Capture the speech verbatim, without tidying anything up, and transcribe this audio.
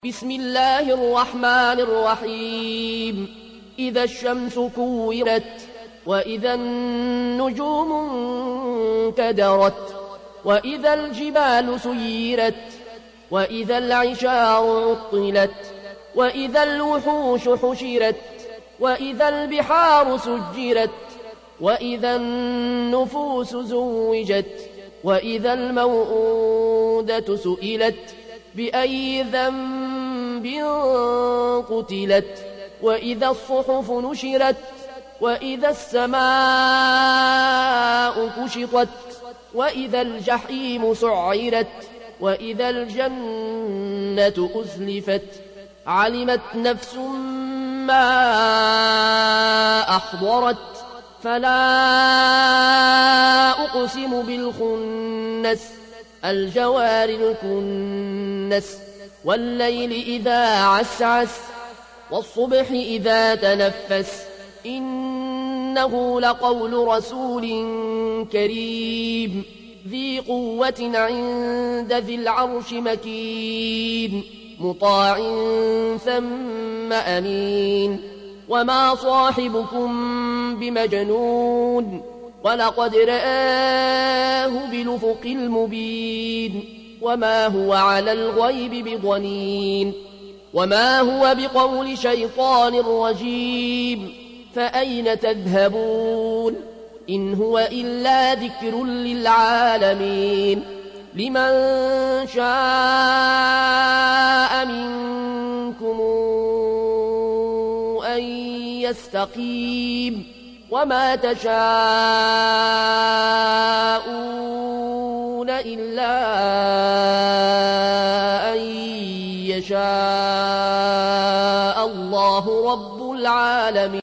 بسم الله الرحمن الرحيم إذا الشمس كورت وإذا النجوم انكدرت وإذا الجبال سيرت وإذا العشار عطلت وإذا الوحوش حشرت وإذا البحار سجرت وإذا النفوس زوجت وإذا الموءودة سئلت بأي ذنب قتلت وإذا الصحف نشرت وإذا السماء كشطت وإذا الجحيم سعرت وإذا الجنة أزلفت علمت نفس ما أحضرت فلا أقسم بالخنس الجوار الكنس والليل إذا عسعس والصبح إذا تنفس إنه لقول رسول كريم ذي قوة عند ذي العرش مكين مطاع ثم أمين وما صاحبكم بمجنون ولقد رآه بالأفق المبين وما هو على الغيب بضنين وما هو بقول شيطان رجيم فأين تذهبون إن هو إلا ذكر للعالمين لمن شاء منكم أن يستقيم وما تشاءون إلا أن يشاء الله رب العالمين.